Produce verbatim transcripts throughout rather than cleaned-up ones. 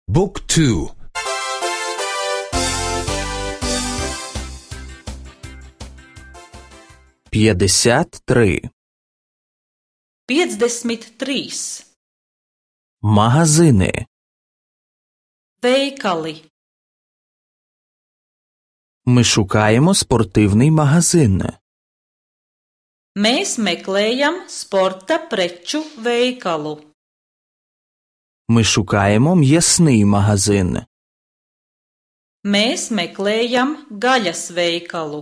บุ๊กทู п'ятдесят три piecdesmit trīs Магазини. Veikali. Ми шукаємо спортивний магазин. Mēs meklējam sporta preču veikalu. Ми шукаємо м'ясний магазин. Mēs meklējam gaļas veikalu.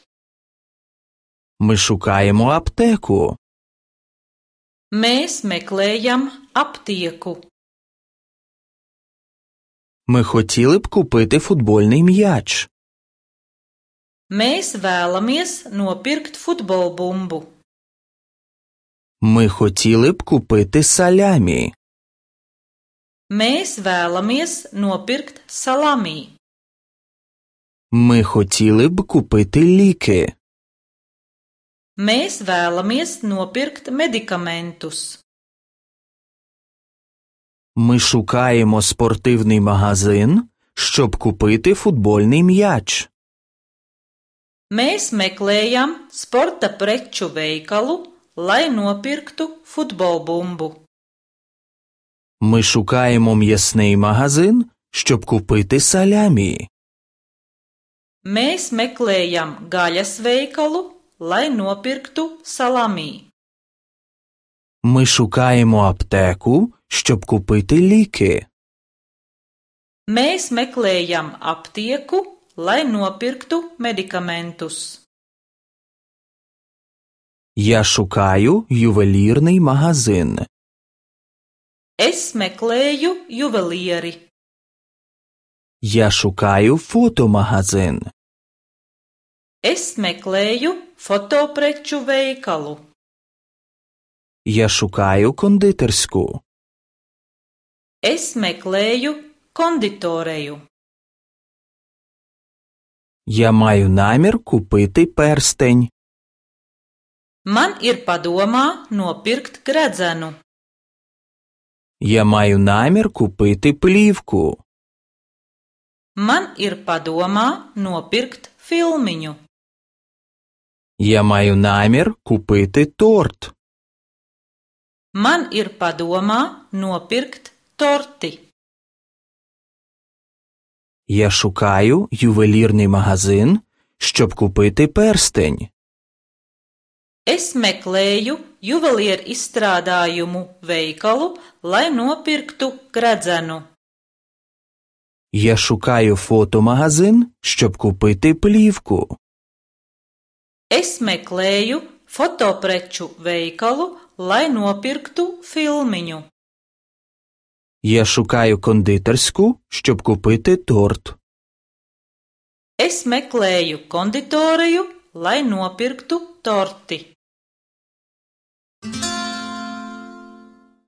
Ми шукаємо аптеку. Mēs meklējam aptieku. Ми хотіли б купити футбольний м'яч. Mēs vēlamies nopirkt futbolbumbu. Ми хотіли б купити салямі. Mēs vēlamies nopirkt salami. Ми хотіли б купити ліки. Mēs vēlamies nopirkt medikamentus. Ми шукаємо спортивний магазин, щоб купити футбольний м'яч. Mēs meklējam sporta preču veikalu, lai nopirktu futbolbumbu. Ми шукаємо м'ясний магазин, щоб купити салямі. Mēs meklējam gaļas veikalu, lai nopirktu salami. Ми шукаємо аптеку, щоб купити ліки. Mēs meklējam aptieku, lai nopirktu medikamentus. Я шукаю ювелірний магазин. Es meklēju juvelieri. Я шукаю фотомагазин. Es meklēju fotopreču veikalu. Я шукаю кондитерську. Es meklēju konditoreju. Я маю намір купити перстень. Man ir padomā nopirkt gredzenu. Я маю намір купити плівку. Man ir padomā nopirkt filmiņu. Я маю намір купити торт. Man ir padomā nopirkt torti. Я шукаю ювелірний магазин, щоб купити перстень. Es meklēju juvelieru izstrādājumu veikalu, lai nopirktu gredzenu. Я шукаю фотомагазин, щоб купити плівку. Es meklēju fotopreču veikalu, lai nopirktu filmiņu. Я шукаю кондитерську, щоб купити торт. Es meklēju konditoreju, lai nopirktu torti.